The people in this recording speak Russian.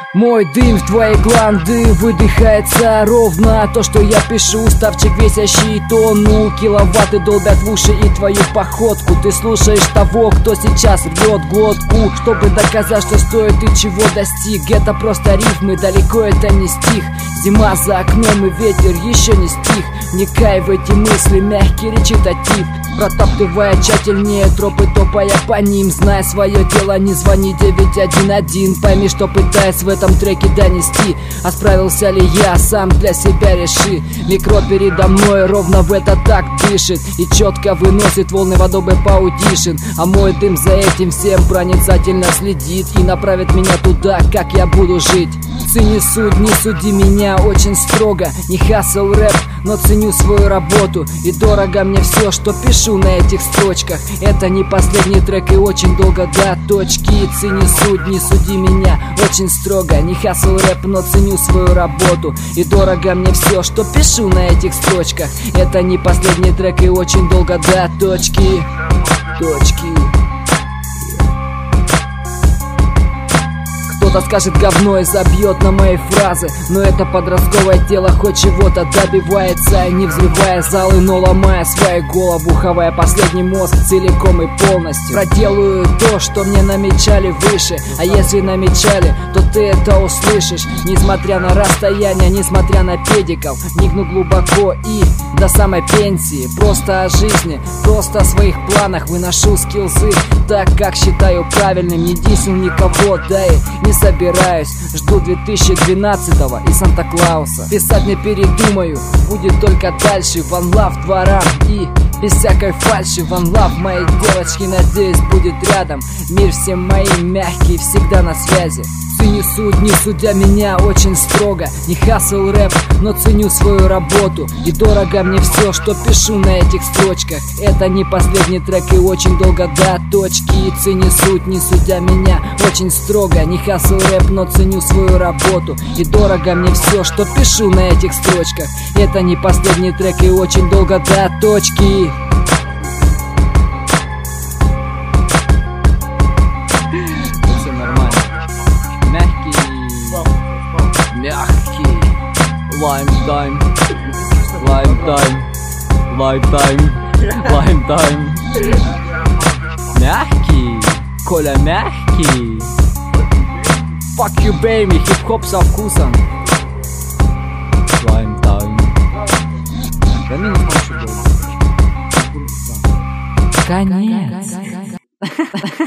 Мой дым в твои гланды выдыхается ровно. То, что я пишу, уставчик весящий тонну. Киловатты долбят в уши и твою походку. Ты слушаешь того, кто сейчас рвет глотку, чтобы доказать, что стоит и чего достиг. Это просто рифмы, далеко это не стих. Зима за окном и ветер еще не стих. Вникай в эти мысли, мягкий речитатив, протаптывая тщательнее тропы, топая по ним. Зная свое дело, не звони 911. Пойми, что пытаясь в этом треке донести. А справился ли я, сам для себя реши. Микро передо мной ровно в это так дышит и четко выносит волны водобы паудишин. А мой дым за этим всем проницательно следит и направит меня туда, как я буду жить. Цени суть, не суди меня очень строго. Не хасл рэп, но ценю свою работу. И дорого мне все, что пишу на этих строчках. Это не последний трек и очень долго до точки. Цени суть, не суди меня очень строго. Не хасл рэп, но ценю свою работу. И дорого мне все, что пишу на этих строчках. Это не последний трек и очень долго до точки. Кто-то скажет говно и забьет на мои фразы, но это подростковое тело хоть чего-то добивается, не взрывая залы, но ломая свою голову, хавая последний мозг целиком и полностью. Проделаю то, что мне намечали выше, а если намечали, то ты это услышишь. Несмотря на расстояние, несмотря на педиков, вникну глубоко и до самой пенсии. Просто о жизни, просто о своих планах выношу скиллзы так, как считаю правильным. Не дисел никого, да и не собираюсь. Жду 2012-го и Санта-Клауса. Писать не передумаю, будет только дальше. One Love дворам и без всякой фальши. One Love, мои девочки, надеюсь, будет рядом. Мир все мои мягкие, всегда на связи. Цени суть, не судя меня очень строго. Не хасл рэп, но ценю свою работу. И дорого мне все, что пишу на этих строчках. Это не последний трек и очень долго до точки. И цени суть, не судя меня очень строго. Не хасл рэп, но ценю свою работу. И дорого мне все, что пишу на этих строчках. Это не последний трек и очень долго до точки. Все нормально. Мягкий. Lime time. Мягкий. Коля мягкий. Fuck you, baby. Хип-хоп со вкусом. Lime time. Да минус больше. Конец.